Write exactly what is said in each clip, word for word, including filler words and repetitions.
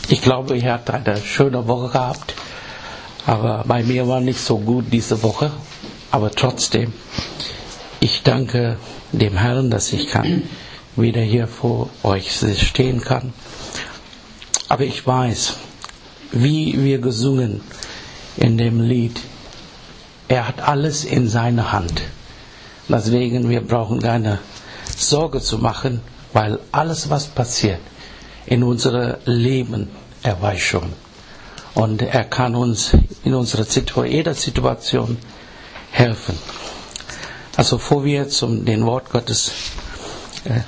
Ich glaube, ihr habt eine schöne Woche gehabt, aber bei mir war nicht so gut diese Woche. Aber trotzdem, ich danke dem Herrn, dass ich kann wieder hier vor euch stehen kann. Aber ich weiß, wie wir gesungen in dem Lied, er hat alles in seiner Hand. Deswegen, wir brauchen keine Sorge zu machen, weil alles, was passiert in unserem Leben, er weiß schon. Und er kann uns in unserer Situation, jeder Situation helfen. Also bevor wir zum den Wort Gottes äh,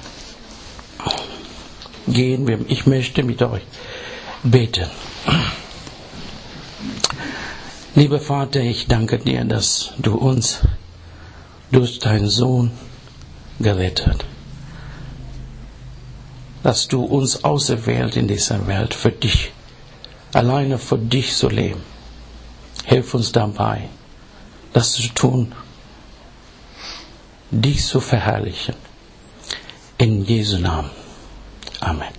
gehen, ich möchte mit euch beten. Lieber Vater, ich danke dir, dass du uns durch deinen Sohn gerettet hast. Dass du uns auserwählt in dieser Welt für dich, alleine für dich zu leben. Hilf uns dabei, das zu tun, dich zu verherrlichen. In Jesu Namen. Amen.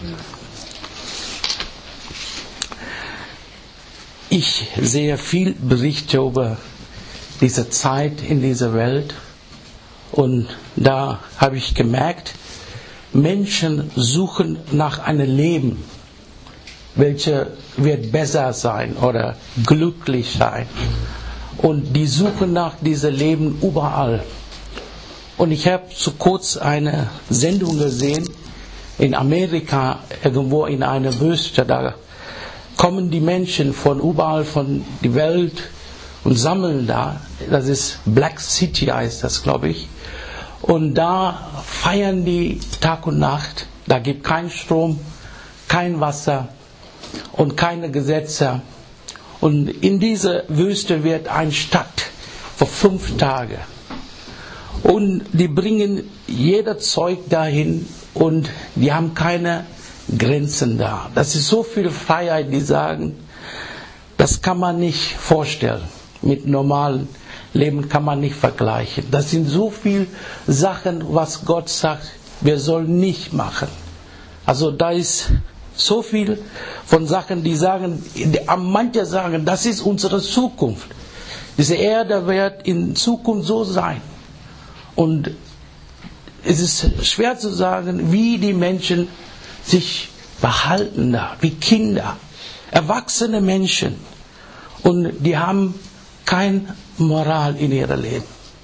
Ich sehe viel Berichte über diese Zeit in dieser Welt und da habe ich gemerkt, Menschen suchen nach einem Leben, welches wird besser sein oder glücklich sein. Und die suchen nach diesem Leben überall. Und ich habe zu kurz eine Sendung gesehen, in Amerika, irgendwo in einer Wüste, da kommen die Menschen von überall von der Welt und sammeln da. Das ist Black City heißt das, glaube ich. Und da feiern die Tag und Nacht. Da gibt kein Strom, kein Wasser und keine Gesetze. Und in dieser Wüste wird eine Stadt für fünf Tage. Und die bringen jeder Zeug dahin und die haben keine Grenzen da. Das ist so viel Freiheit, die sagen, das kann man nicht vorstellen. Mit normalen Leben kann man nicht vergleichen. Das sind so viele Sachen, was Gott sagt, wir sollen nicht machen. Also da ist so viel von Sachen, die sagen, manche sagen, das ist unsere Zukunft. Diese Erde wird in Zukunft so sein. Und es ist schwer zu sagen, wie die Menschen sich verhalten da, wie Kinder, erwachsene Menschen. Und die haben keine Moral in ihrem Leben.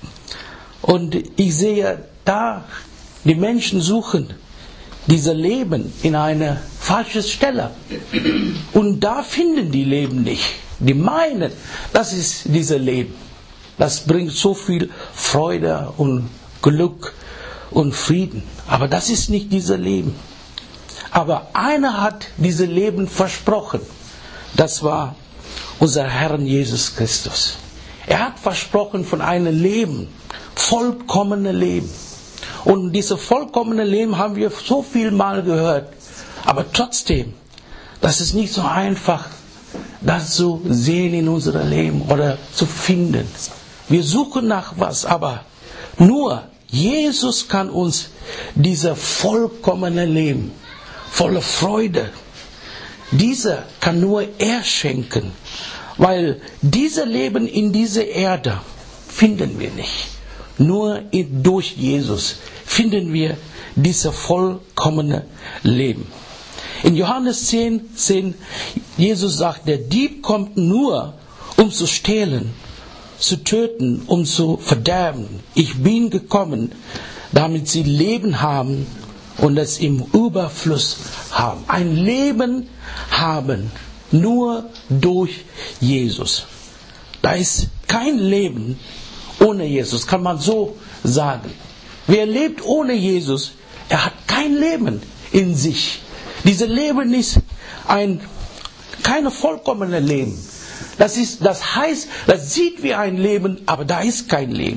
Und ich sehe da, die Menschen suchen dieses Leben in eine falsche Stelle. Und da finden die Leben nicht. Die meinen, das ist dieses Leben. Das bringt so viel Freude und Glück und Frieden. Aber das ist nicht dieses Leben. Aber einer hat dieses Leben versprochen. Das war unser Herr Jesus Christus. Er hat versprochen von einem Leben, vollkommene Leben. Und dieses vollkommene Leben haben wir so viel Mal gehört. Aber trotzdem, das ist nicht so einfach, das zu sehen in unserem Leben oder zu finden. Wir suchen nach was, aber nur Jesus kann uns dieses vollkommene Leben, voller Freude, dieser kann nur er schenken. Weil dieses Leben in dieser Erde finden wir nicht. Nur durch Jesus finden wir dieses vollkommene Leben. In Johannes zehn, zehn, Jesus sagt, der Dieb kommt nur, um zu stehlen, zu töten, um zu verderben. Ich bin gekommen, damit sie Leben haben und es im Überfluss haben. Ein Leben haben. Nur durch Jesus. Da ist kein Leben ohne Jesus, kann man so sagen. Wer lebt ohne Jesus, er hat kein Leben in sich. Dieses Leben ist ein kein vollkommenes Leben. Das ist, das heißt, das sieht wie ein Leben, aber da ist kein Leben.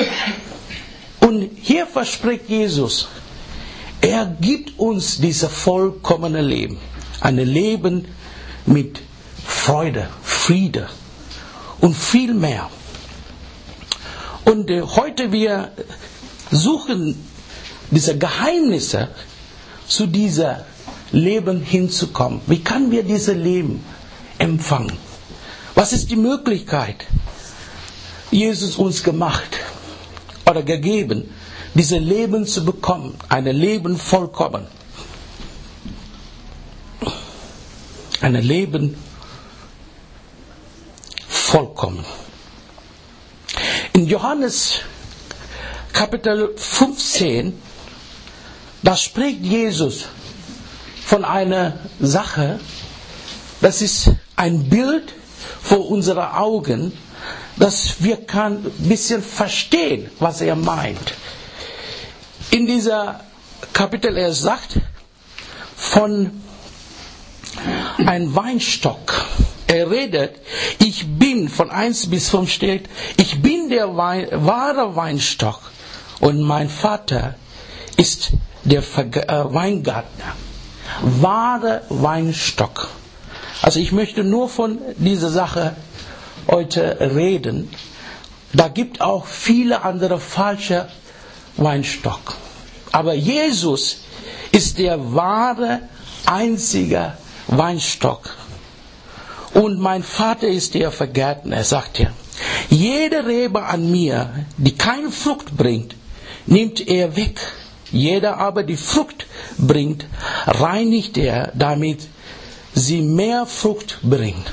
Und hier verspricht Jesus, er gibt uns dieses vollkommene Leben. Ein Leben mit Freude, Friede und viel mehr. Und äh, heute wir suchen diese Geheimnisse zu dieser Leben hinzukommen? Wie können wir dieses Leben empfangen? Was ist die Möglichkeit, Jesus uns gemacht oder gegeben, dieses Leben zu bekommen, ein Leben vollkommen? Ein Leben vollkommen. In Johannes Kapitel fünfzehn, da spricht Jesus von einer Sache, das ist ein Bild vor unseren Augen, dass wir kann ein bisschen verstehen, was er meint. In dieser Kapitel, er sagt von einem Weinstock. Er redet, ich bin, von eins bis fünf steht, ich bin der Wein, wahre Weinstock und mein Vater ist der Verge- äh, Weingärtner. Wahre Weinstock. Also ich möchte nur von dieser Sache heute reden. Da gibt auch viele andere falsche Weinstock. Aber Jesus ist der wahre, einzige Weinstock. Und mein Vater ist der Vergärtner, er sagt ja. Jede Rebe an mir, die keine Frucht bringt, nimmt er weg. Jeder aber, die Frucht bringt, reinigt er, damit sie mehr Frucht bringt.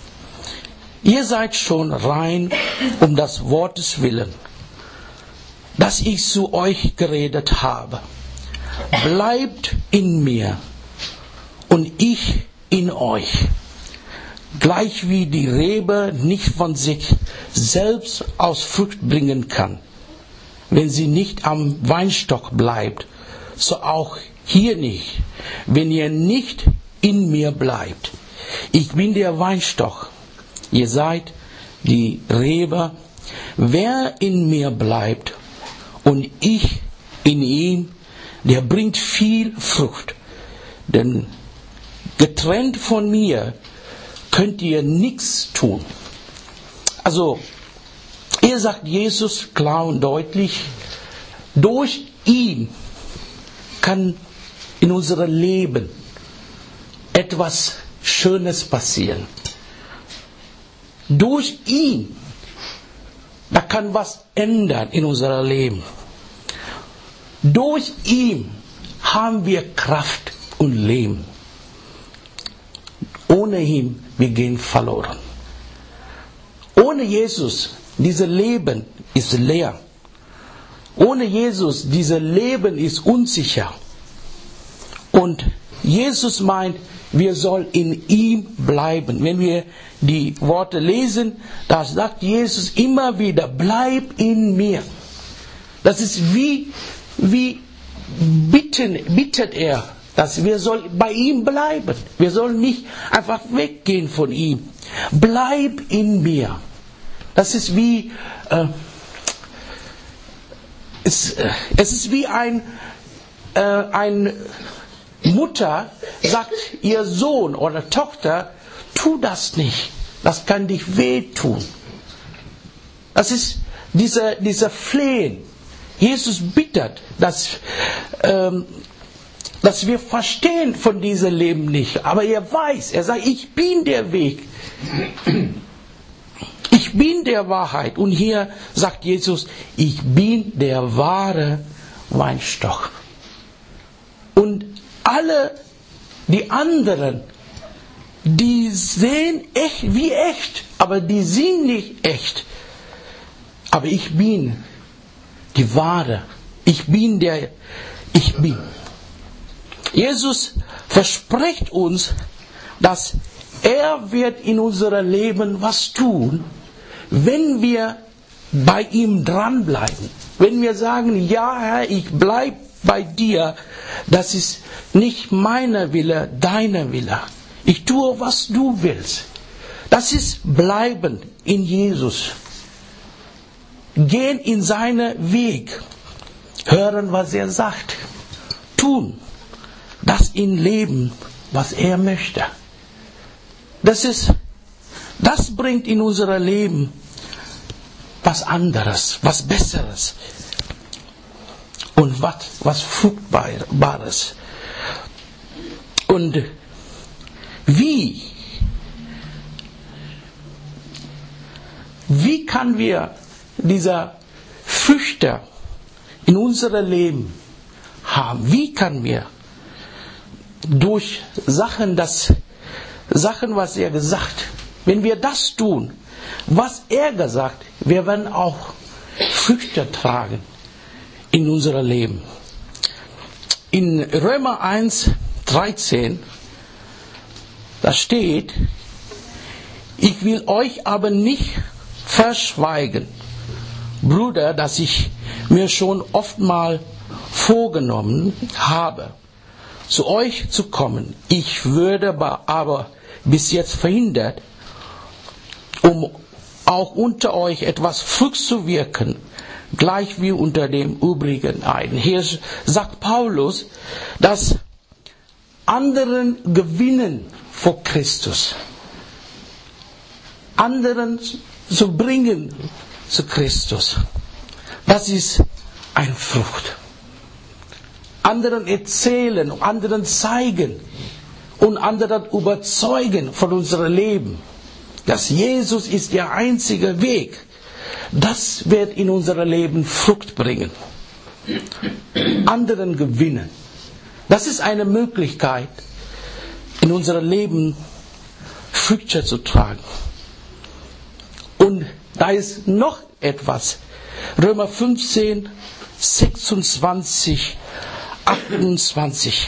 Ihr seid schon rein um das Wortes willen, das ich zu euch geredet habe. Bleibt in mir und ich in euch. Gleich wie die Rebe nicht von sich selbst aus Frucht bringen kann, wenn sie nicht am Weinstock bleibt, so auch hier nicht, wenn ihr nicht in mir bleibt. Ich bin der Weinstock, ihr seid die Rebe. Wer in mir bleibt und ich in ihm, der bringt viel Frucht. Denn getrennt von mir könnt ihr nichts tun. Also, er sagt Jesus klar und deutlich, durch ihn kann in unserem Leben etwas Schönes passieren. Durch ihn, da kann was ändern in unserem Leben. Durch ihn haben wir Kraft und Leben. Ohne ihn, wir gehen verloren. Ohne Jesus, dieses Leben ist leer. Ohne Jesus, dieses Leben ist unsicher. Und Jesus meint, wir sollen in ihm bleiben. Wenn wir die Worte lesen, da sagt Jesus immer wieder, bleib in mir. Das ist wie, wie bitten, bittet er, dass wir sollen bei ihm bleiben. Wir sollen nicht einfach weggehen von ihm. Bleib in mir. Das ist wie, äh, es, äh, es ist wie ein, äh, ein Mutter sagt, ihr Sohn oder Tochter, tu das nicht. Das kann dich wehtun. Das ist dieser, dieser Flehen. Jesus bittet, dass, ähm, dass wir verstehen von diesem Leben nicht. Aber er weiß, er sagt, ich bin der Weg. Ich bin der Wahrheit. Und hier sagt Jesus, ich bin der wahre Weinstock. Und alle die anderen, die sehen echt wie echt, aber die sind nicht echt. Aber ich bin die wahre. Ich bin der, ich bin. Jesus verspricht uns, dass er wird in unserem Leben was tun, wenn wir bei ihm dranbleiben. Wenn wir sagen, ja Herr, ich bleibe bei dir, das ist nicht meiner Wille, deiner Wille. Ich tue, was du willst. Das ist bleiben in Jesus. Gehen in seinen Weg. Hören, was er sagt. Tun. Das in Leben, was er möchte. Das ist, das bringt in unser Leben was anderes, was Besseres. Und was, was Fruchtbares. Und wie? Wie können wir diese Früchte in unserem Leben haben? Wie können wir durch Sachen, das, Sachen, was er gesagt, wenn wir das tun, was er gesagt, wir werden auch Früchte tragen in unserem Leben. In Römer eins, dreizehn, da steht, ich will euch aber nicht verschweigen, Brüder, dass ich mir schon oftmals vorgenommen habe, zu euch zu kommen. Ich würde aber bis jetzt verhindert, um auch unter euch etwas Frucht zu wirken, gleich wie unter dem übrigen Heiden. Hier sagt Paulus, dass anderen gewinnen vor Christus, anderen zu bringen zu Christus. Das ist eine Frucht. Anderen erzählen, anderen zeigen und anderen überzeugen von unserem Leben, dass Jesus ist der einzige Weg. Das wird in unserem Leben Frucht bringen. Anderen gewinnen. Das ist eine Möglichkeit, in unserem Leben Früchte zu tragen. Und da ist noch etwas. Römer fünfzehn, sechsundzwanzig, achtundzwanzig.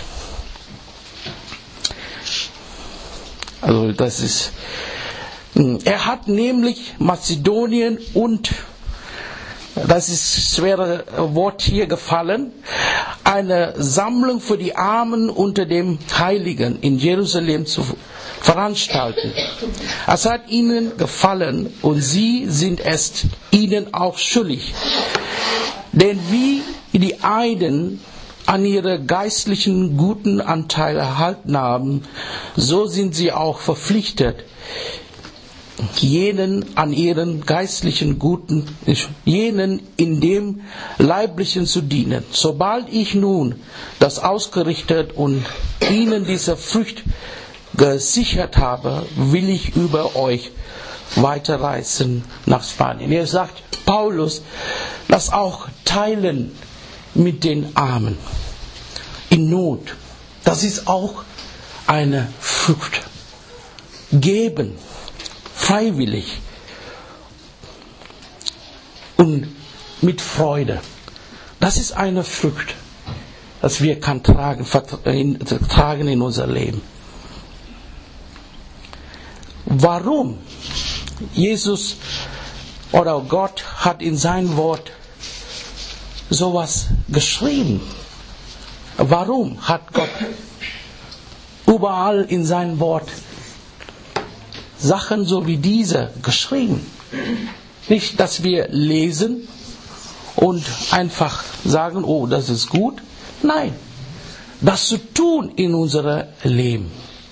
Also das ist, er hat nämlich Mazedonien und, das ist das schwere Wort hier gefallen, eine Sammlung für die Armen unter den Heiligen in Jerusalem zu veranstalten. Es hat ihnen gefallen und sie sind es ihnen auch schuldig. Denn wie die einen an ihre geistlichen guten Anteile erhalten haben, so sind sie auch verpflichtet, jenen an ihren geistlichen Guten, jenen in dem Leiblichen zu dienen. Sobald ich nun das ausgerichtet und ihnen diese Frucht gesichert habe, will ich über euch weiterreisen nach Spanien. Er sagt, Paulus, lass auch teilen mit den Armen in Not. Das ist auch eine Frucht. Geben, freiwillig und mit Freude. Das ist eine Frucht, das wir kann tragen, tragen in unser Leben. Warum? Jesus oder Gott hat in sein Wort sowas geschrieben. Warum hat Gott überall in sein Wort Sachen so wie diese geschrieben? Nicht, dass wir lesen und einfach sagen, oh, das ist gut. Nein, das zu tun in unserem Leben.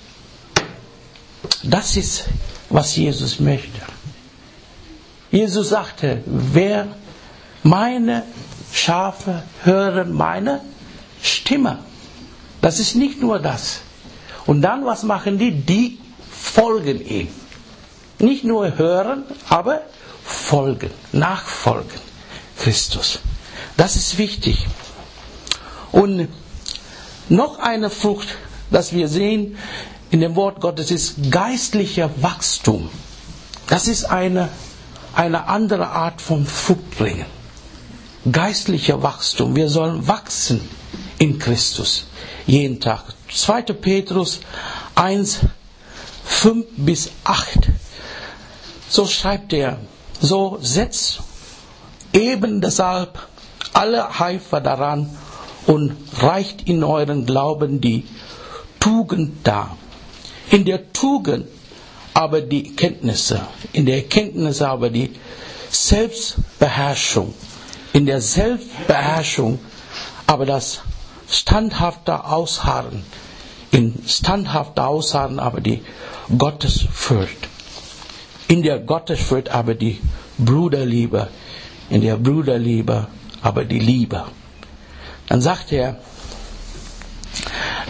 Das ist, was Jesus möchte. Jesus sagte, wer meine Schafe hören meine Stimme. Das ist nicht nur das. Und dann, was machen die? Die folgen ihm. Nicht nur hören, aber folgen, nachfolgen. Christus. Das ist wichtig. Und noch eine Frucht, das wir sehen in dem Wort Gottes, ist geistlicher Wachstum. Das ist eine, eine andere Art von Frucht bringen. Geistlicher Wachstum. Wir sollen wachsen in Christus. Jeden Tag. zweiter Petrus eins, fünf bis acht. So schreibt er. So setzt eben deshalb alle Eifer daran und reicht in euren Glauben die Tugend dar. In der Tugend aber die Kenntnisse. In der Erkenntnis aber die Selbstbeherrschung. In der Selbstbeherrschung aber das standhafte Ausharren. In standhafter Ausharren aber die Gottesfurcht. In der Gottesfurcht aber die Bruderliebe. In der Bruderliebe aber die Liebe. Dann sagt er,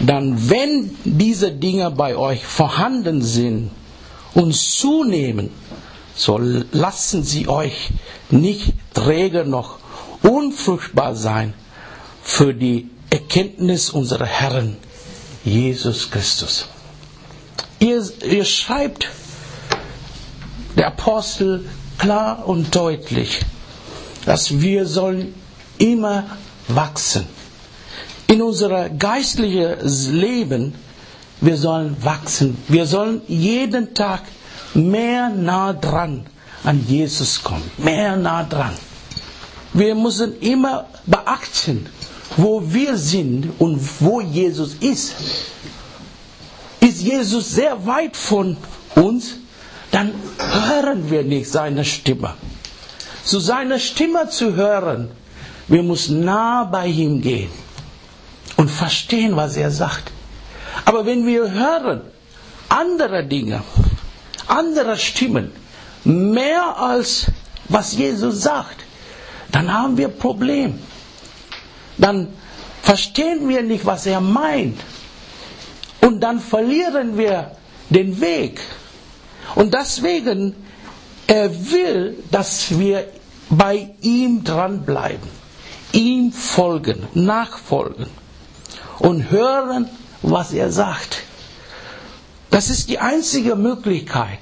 dann wenn diese Dinge bei euch vorhanden sind und zunehmen, so lassen sie euch nicht träge noch unfruchtbar sein für die Erkenntnis unseres Herrn Jesus Christus. Ihr, ihr schreibt, der Apostel, klar und deutlich, dass wir sollen immer wachsen. In unserem geistlichen Leben, wir sollen wachsen. Wir sollen jeden Tag mehr nah dran an Jesus kommen. Mehr nah dran. Wir müssen immer beachten, wo wir sind und wo Jesus ist. Ist Jesus sehr weit von uns, dann hören wir nicht seine Stimme. Zu seiner Stimme zu hören, wir müssen nah bei ihm gehen und verstehen, was er sagt. Aber wenn wir hören andere Dinge, andere Stimmen, mehr als was Jesus sagt, dann haben wir ein Problem. Dann verstehen wir nicht, was er meint. Und dann verlieren wir den Weg. Und deswegen, er will, dass wir bei ihm dranbleiben, ihm folgen, nachfolgen und hören, was er sagt. Das ist die einzige Möglichkeit,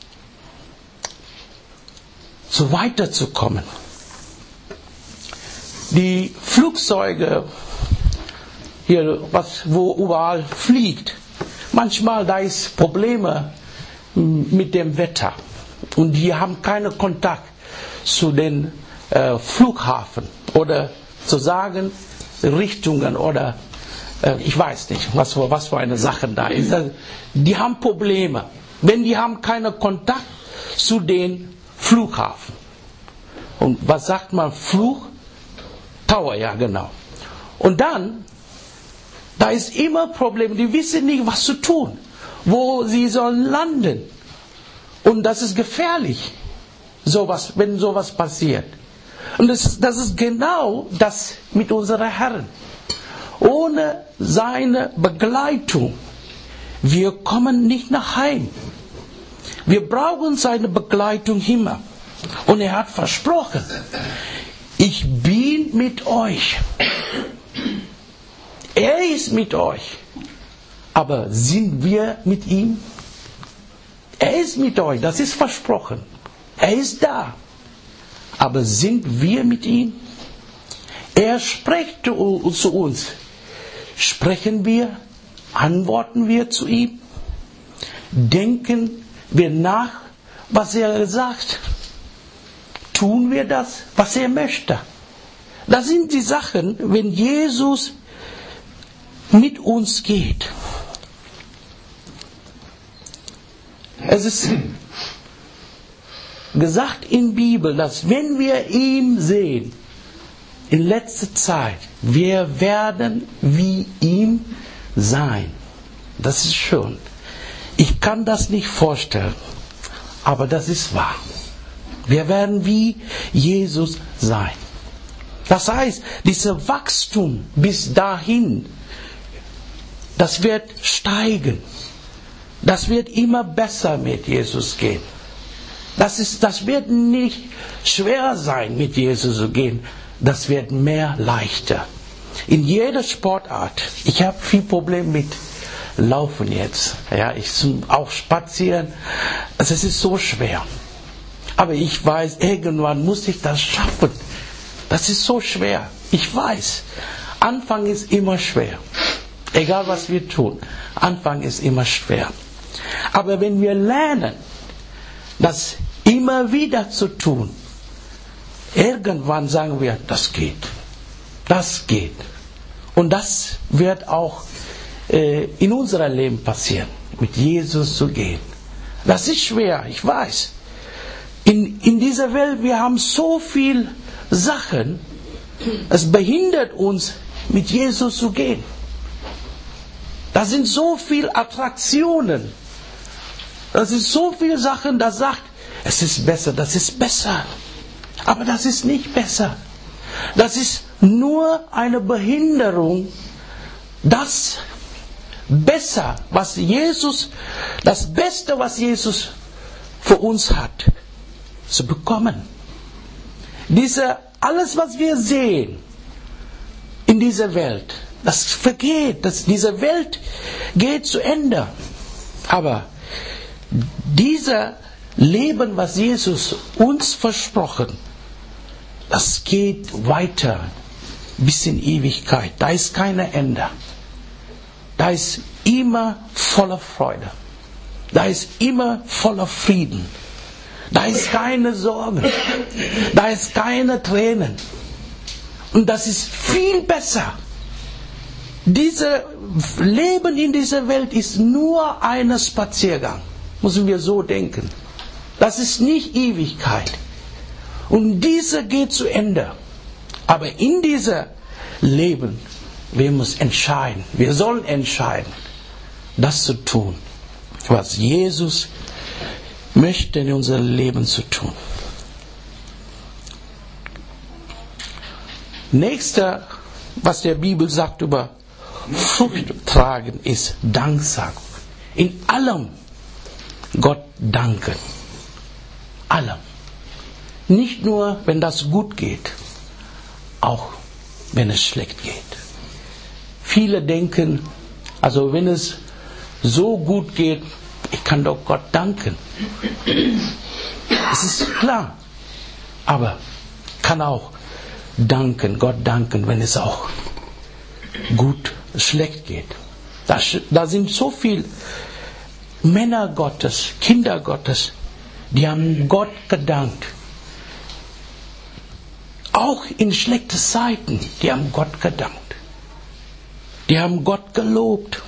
so weiterzukommen. Die Flugzeuge, hier, was, wo überall fliegt, manchmal da ist Probleme mit dem Wetter und die haben keinen Kontakt zu den äh, Flughafen oder zu sagen Richtungen oder äh, ich weiß nicht, was, was für eine Sache da ist. Also, die haben Probleme, wenn die haben keinen Kontakt zu den Flughafen. Und was sagt man? Flug? Tower, ja genau. Und dann, da ist immer ein Problem, die wissen nicht, was zu tun, wo sie sollen landen. Und das ist gefährlich, sowas, wenn sowas passiert. Und das, das ist genau das mit unserem Herrn. Ohne seine Begleitung, wir kommen nicht nach Heim. Wir brauchen seine Begleitung immer. Und er hat versprochen, ich bin mit euch. Er ist mit euch. Aber sind wir mit ihm? Er ist mit euch, das ist versprochen. Er ist da. Aber sind wir mit ihm? Er spricht zu uns. Sprechen wir? Antworten wir zu ihm? Denken wir nach, was er sagt? Tun wir das, was er möchte? Das sind die Sachen, wenn Jesus mit uns geht. Es ist gesagt in der Bibel, dass wenn wir ihn sehen, in letzter Zeit, wir werden wie ihm sein. Das ist schön. Ich kann das nicht vorstellen, aber das ist wahr. Wir werden wie Jesus sein. Das heißt, dieses Wachstum bis dahin, das wird steigen. Das wird immer besser mit Jesus gehen. Das ist, das wird nicht schwer sein, mit Jesus zu gehen. Das wird mehr leichter. In jeder Sportart. Ich habe viel Probleme mit Laufen jetzt. Ja, ich auch spazieren. Also es ist so schwer. Aber ich weiß, irgendwann muss ich das schaffen. Das ist so schwer. Ich weiß. Anfang ist immer schwer. Egal was wir tun. Anfang ist immer schwer. Aber wenn wir lernen, das immer wieder zu tun, irgendwann sagen wir, das geht. Das geht. Und das wird auch äh, in unserem Leben passieren, mit Jesus zu gehen. Das ist schwer, ich weiß. In, in dieser Welt, wir haben so viele Sachen, es behindert uns, mit Jesus zu gehen. Da sind so viele Attraktionen. Das sind so viele Sachen, da sagt, es ist besser, das ist besser. Aber das ist nicht besser. Das ist nur eine Behinderung, das besser, was Jesus, das Beste, was Jesus für uns hat, zu bekommen. Diese, alles, was wir sehen in dieser Welt, das vergeht, das, diese Welt geht zu Ende. Aber dieser Leben, was Jesus uns versprochen, das geht weiter bis in Ewigkeit. Da ist kein Ende. Da ist immer voller Freude. Da ist immer voller Frieden. Da ist keine Sorgen. Da ist keine Tränen. Und das ist viel besser. Dieses Leben in dieser Welt ist nur ein Spaziergang. Müssen wir so denken. Das ist nicht Ewigkeit. Und diese geht zu Ende. Aber in diesem Leben, wir müssen entscheiden. Wir sollen entscheiden, das zu tun, was Jesus möchte in unserem Leben zu tun. Nächster, was der Bibel sagt über Frucht tragen, ist Danksagung. In allem Gott danken. Allem. Nicht nur, wenn das gut geht, auch wenn es schlecht geht. Viele denken, also wenn es so gut geht, ich kann doch Gott danken. Es ist klar. Aber kann auch danken, Gott danken, wenn es auch gut, schlecht geht. Da, da sind so viele Männer Gottes, Kinder Gottes, die haben Gott gedankt. Auch in schlechten Zeiten, die haben Gott gedankt. Die haben Gott gelobt.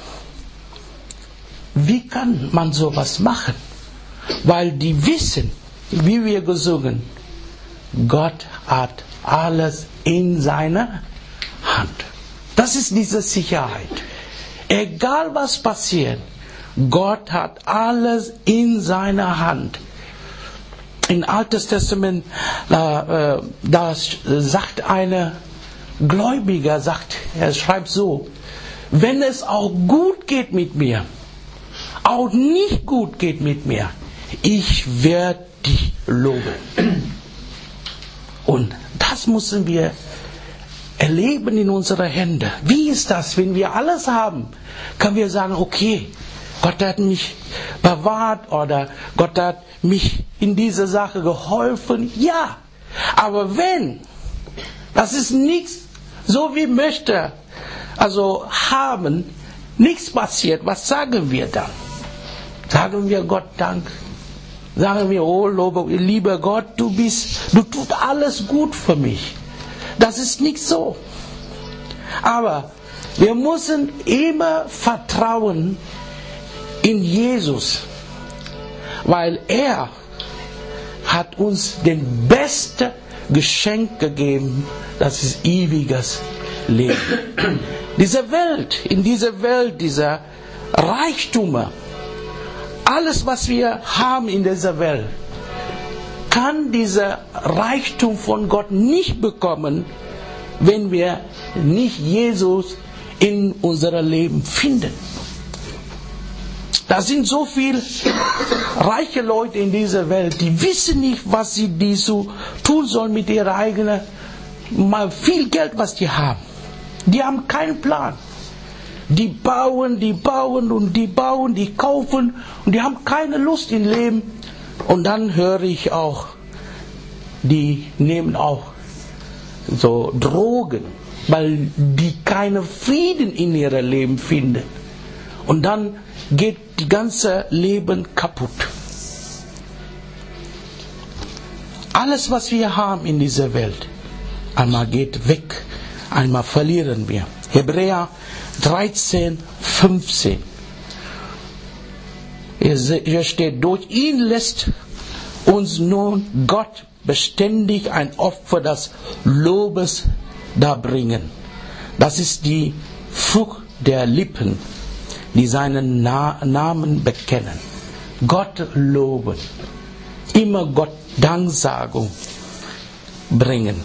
Wie kann man sowas machen? Weil die wissen, wie wir gesungen, Gott hat alles in seiner Hand. Das ist diese Sicherheit. Egal was passiert, Gott hat alles in seiner Hand. Im Alten Testament, da, äh, da sagt eine Gläubiger, sagt, er schreibt so, wenn es auch gut geht mit mir, auch nicht gut geht mit mir, ich werde dich loben. Und das müssen wir erleben in unseren Händen. Wie ist das, wenn wir alles haben? Können wir sagen, okay, Gott hat mich bewahrt oder Gott hat mich in dieser Sache geholfen. Ja, aber wenn, das ist nichts, so wie möchte, also haben, nichts passiert, was sagen wir dann? Sagen wir Gott Dank. Sagen wir, oh lieber Gott, du bist, du tust alles gut für mich. Das ist nicht so. Aber wir müssen immer vertrauen in Jesus, weil er hat uns den besten Geschenk gegeben, das ist ewiges Leben. Diese Welt, in dieser Welt, dieser Reichtum, alles was wir haben in dieser Welt, kann dieser Reichtum von Gott nicht bekommen, wenn wir nicht Jesus in unserem Leben finden. Da sind so viele reiche Leute in dieser Welt, die wissen nicht, was sie die so tun sollen mit ihrer eigenen, mal viel Geld, was die haben. Die haben keinen Plan. Die bauen, die bauen und die bauen, die kaufen und die haben keine Lust im Leben. Und dann höre ich auch, die nehmen auch so Drogen, weil die keinen Frieden in ihrem Leben finden. Und dann geht das ganze Leben kaputt. Alles, was wir haben in dieser Welt, einmal geht weg, einmal verlieren wir. Hebräer dreizehn, fünfzehn. Hier steht, durch ihn lässt uns nun Gott beständig ein Opfer des Lobes darbringen. Das ist die Frucht der Lippen, die seinen Na- Namen bekennen. Gott loben. Immer Gott Danksagung bringen.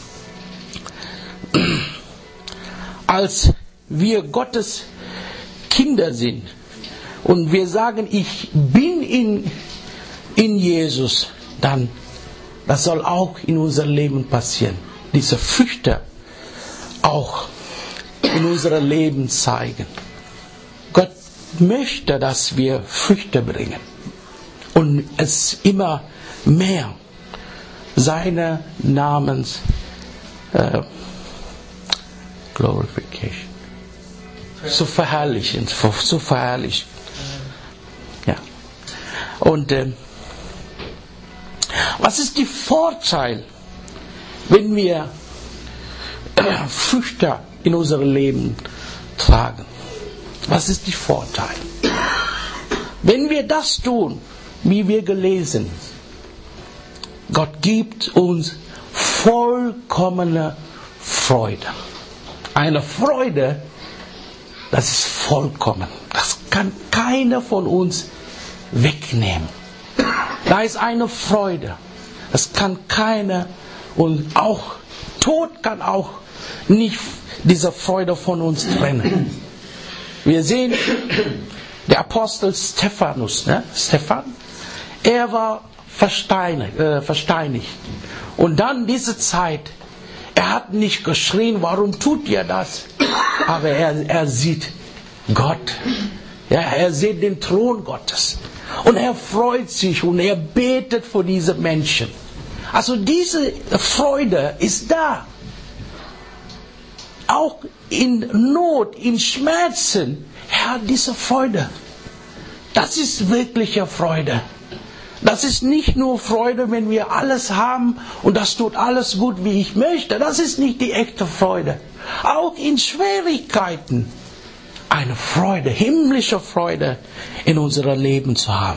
Als wir Gottes Kinder sind und wir sagen, ich bin in, in Jesus, dann das soll auch in unserem Leben passieren. Diese Früchte auch in unserem Leben zeigen. Gott möchte, dass wir Früchte bringen und es immer mehr seine Namens äh, Glorification zu verherrlichen, zu verherrlichen. Ja. Und äh, was ist der Vorteil, wenn wir äh, Früchte in unserem Leben tragen? Was ist der Vorteil? Wenn wir das tun, wie wir gelesen, Gott gibt uns vollkommene Freude. Eine Freude, das ist vollkommen. Das kann keiner von uns wegnehmen. Da ist eine Freude. Das kann keiner, und auch Tod kann auch nicht diese Freude von uns trennen. Wir sehen, der Apostel Stephanus, ne? Stephan, er war versteinigt, äh, versteinigt. Und dann diese Zeit, er hat nicht geschrien, warum tut ihr das? Aber er, er sieht Gott. Ja, er sieht den Thron Gottes. Und er freut sich und er betet für diese Menschen. Also diese Freude ist da. Auch in Not, in Schmerzen, er hat diese Freude. Das ist wirkliche Freude. Das ist nicht nur Freude, wenn wir alles haben und das tut alles gut, wie ich möchte. Das ist nicht die echte Freude. Auch in Schwierigkeiten eine Freude, himmlische Freude in unserem Leben zu haben.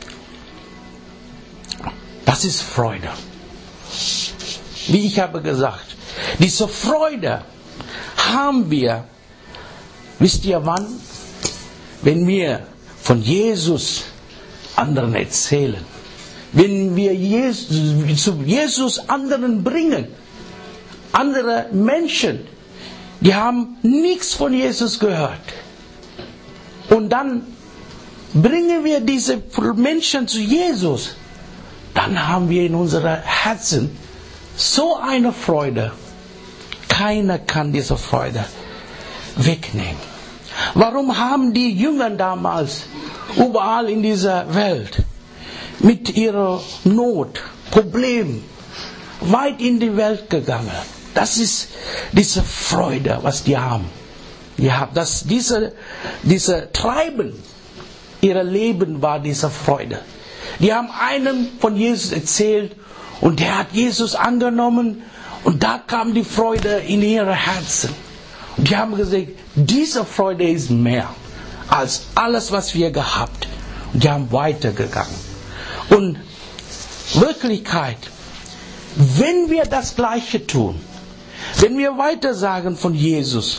Das ist Freude. Wie ich habe gesagt, diese Freude haben wir, wisst ihr wann? Wenn wir von Jesus anderen erzählen. Wenn wir Jesus, zu Jesus anderen bringen. Andere Menschen, die haben nichts von Jesus gehört. Und dann bringen wir diese Menschen zu Jesus. Dann haben wir in unseren Herzen so eine Freude. Keiner kann diese Freude wegnehmen. Warum haben die Jünger damals überall in dieser Welt mit ihrer Not, Problemen weit in die Welt gegangen? Das ist diese Freude, was die haben. Ja, das, diese, diese Treiben ihrer Leben war diese Freude. Die haben einem von Jesus erzählt und der hat Jesus angenommen und da kam die Freude in ihre Herzen. Und die haben gesagt, diese Freude ist mehr als alles, was wir gehabt. Und die haben weitergegangen. Und Wirklichkeit, wenn wir das Gleiche tun, wenn wir weitersagen von Jesus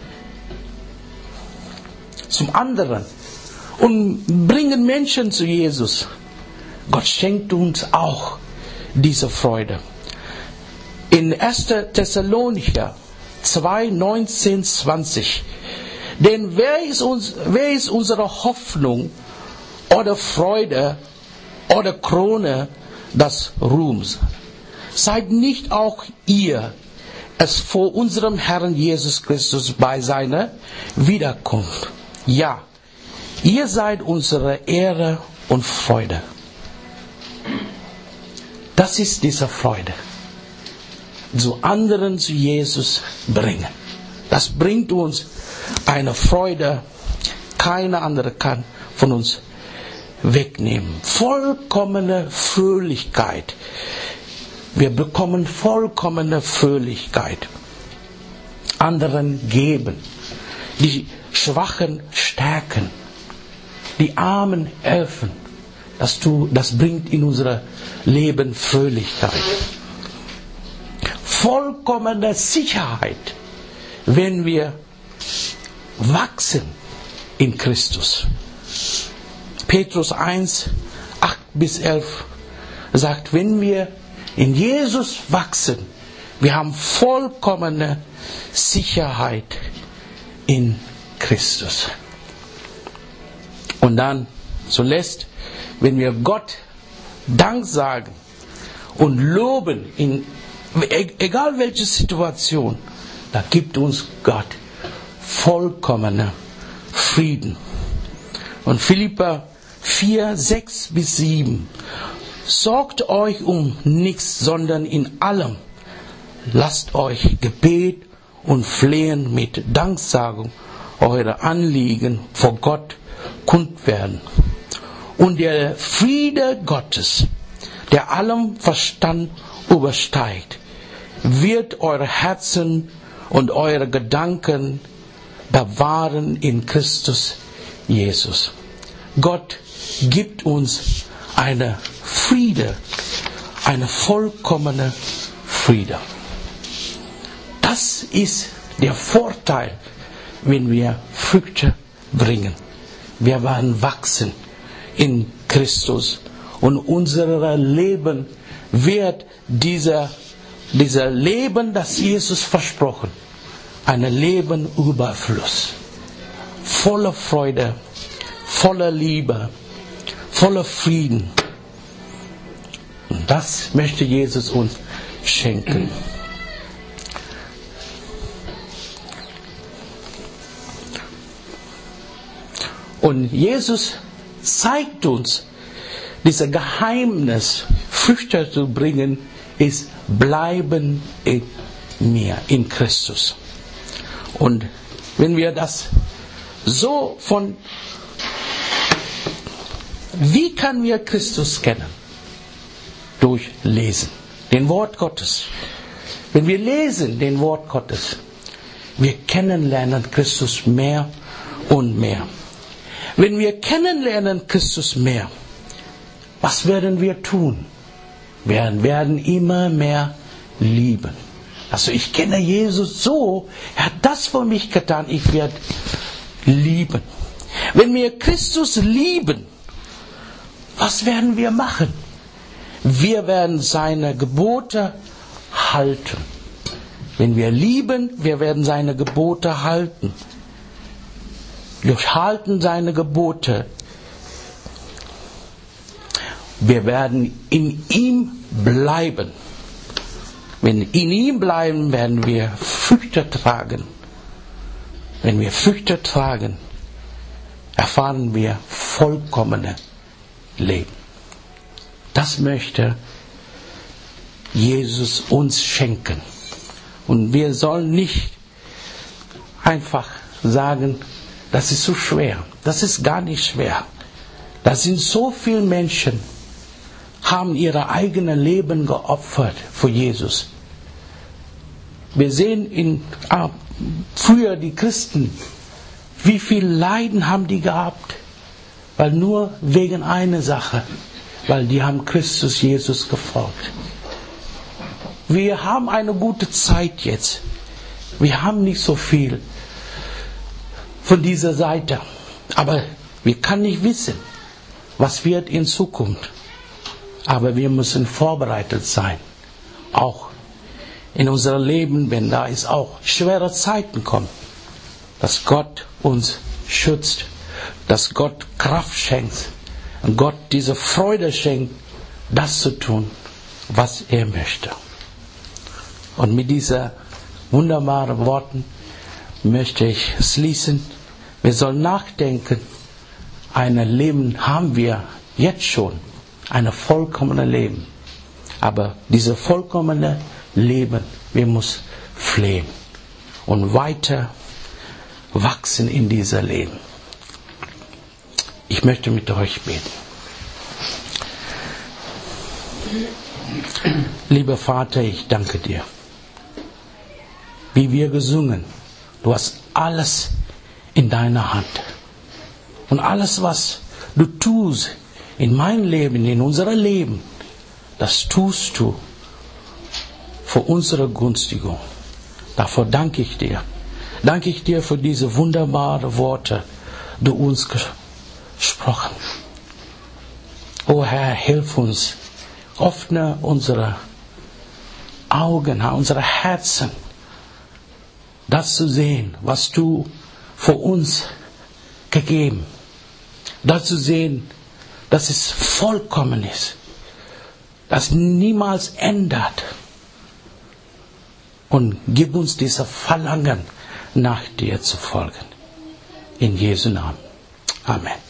zum anderen und bringen Menschen zu Jesus, Gott schenkt uns auch diese Freude. In erster Thessalonicher zwei, neunzehn, zwanzig. Denn wer ist, uns, wer ist unsere Hoffnung oder Freude oder Krone des Ruhms? Seid nicht auch ihr es vor unserem Herrn Jesus Christus bei seiner Wiederkunft? Ja, ihr seid unsere Ehre und Freude. Das ist diese Freude. Zu anderen zu Jesus bringen. Das bringt uns eine Freude, keine andere kann von uns wegnehmen. Vollkommene Fröhlichkeit. Wir bekommen vollkommene Fröhlichkeit. Anderen geben. Die Schwachen stärken. Die Armen helfen. Das, tu, das bringt in unser Leben Fröhlichkeit. Vollkommene Sicherheit, wenn wir wachsen in Christus. Petrus eins, acht bis elf sagt, wenn wir in Jesus wachsen, wir haben vollkommene Sicherheit in Christus. Und dann zuletzt, wenn wir Gott Dank sagen und loben, in, egal welche Situation, da gibt uns Gott vollkommener Frieden. Und Philipper vier, sechs bis sieben. Sorgt euch um nichts, sondern in allem lasst euch Gebet und Flehen mit Danksagung eure Anliegen vor Gott kund werden. Und der Friede Gottes, der allem Verstand übersteigt, wird eure Herzen und eure Gedanken bewahren in Christus Jesus. Gott gibt uns eine Friede, eine vollkommene Friede. Das ist der Vorteil, wenn wir Früchte bringen. Wir werden wachsen in Christus und unser Leben wird dieser, dieser Leben, das Jesus versprochen, ein Leben Überfluss, voller Freude, voller Liebe, voller Frieden. Und das möchte Jesus uns schenken. Und Jesus zeigt uns, dieses Geheimnis, Früchte zu bringen, ist bleiben in mir, in Christus. Und wenn wir das so von, wie können wir Christus kennen? Durch Lesen, den Wort Gottes. Wenn wir lesen den Wort Gottes, wir kennenlernen Christus mehr und mehr. Wenn wir kennenlernen Christus mehr, was werden wir tun? Wir werden immer mehr lieben. Also ich kenne Jesus so, er hat das für mich getan, ich werde lieben. Wenn wir Christus lieben, was werden wir machen? Wir werden seine Gebote halten. Wenn wir lieben, wir werden seine Gebote halten. Wir halten seine Gebote. Wir werden in ihm bleiben. Wenn wir in ihm bleiben, werden wir Früchte tragen. Wenn wir Früchte tragen, erfahren wir vollkommene Leben. Das möchte Jesus uns schenken. Und wir sollen nicht einfach sagen, das ist so schwer. Das ist gar nicht schwer. Da sind so viele Menschen, haben ihre eigenen Leben geopfert für Jesus. Wir sehen in, ah, früher die Christen, wie viel Leiden haben die gehabt, weil nur wegen einer Sache, weil die haben Christus Jesus gefolgt. Wir haben eine gute Zeit jetzt. Wir haben nicht so viel von dieser Seite, aber wir können nicht wissen, was wird in Zukunft. Aber wir müssen vorbereitet sein, auch in unserem Leben, wenn da ist auch schwere Zeiten kommen, dass Gott uns schützt, dass Gott Kraft schenkt und Gott diese Freude schenkt, das zu tun, was er möchte. Und mit diesen wunderbaren Worten möchte ich schließen. Wir sollen nachdenken, ein Leben haben wir jetzt schon, ein vollkommenes Leben. Aber dieses vollkommene Leben, wir müssen flehen und weiter wachsen in diesem Leben. Ich möchte mit euch beten. Lieber Vater, ich danke dir. Wie wir gesungen, du hast alles in deiner Hand. Und alles, was du tust in meinem Leben, in unserem Leben, das tust du für unsere Günstigung. Dafür danke ich dir. Danke ich dir für diese wunderbaren Worte, die du uns gesprochen. O Herr, hilf uns, öffne unsere Augen, unsere Herzen, das zu sehen, was du für uns gegeben, da zu sehen, dass es vollkommen ist, das niemals ändert. Und gib uns dieses Verlangen, nach dir zu folgen. In Jesu Namen. Amen.